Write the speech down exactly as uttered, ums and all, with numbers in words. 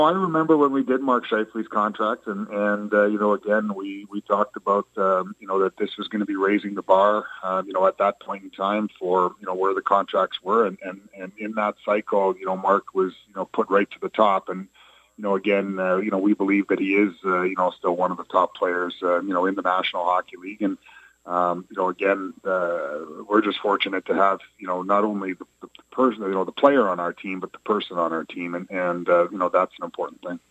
I remember when we did Mark Scheifele's contract, and, and uh, you know, again, we, we talked about, um, you know, that this was going to be raising the bar, uh, you know, at that point in time for, you know, where the contracts were. And, and, and in that cycle, you know, Mark was, you know, put right to the top. And, you know, again, uh, you know, we believe that he is, uh, you know, still one of the top players, uh, you know, in the National Hockey League. And, Um, you know, again, uh, we're just fortunate to have, you know, not only the, the person, you know, the player on our team, but the person on our team. And, and uh, you know, that's an important thing.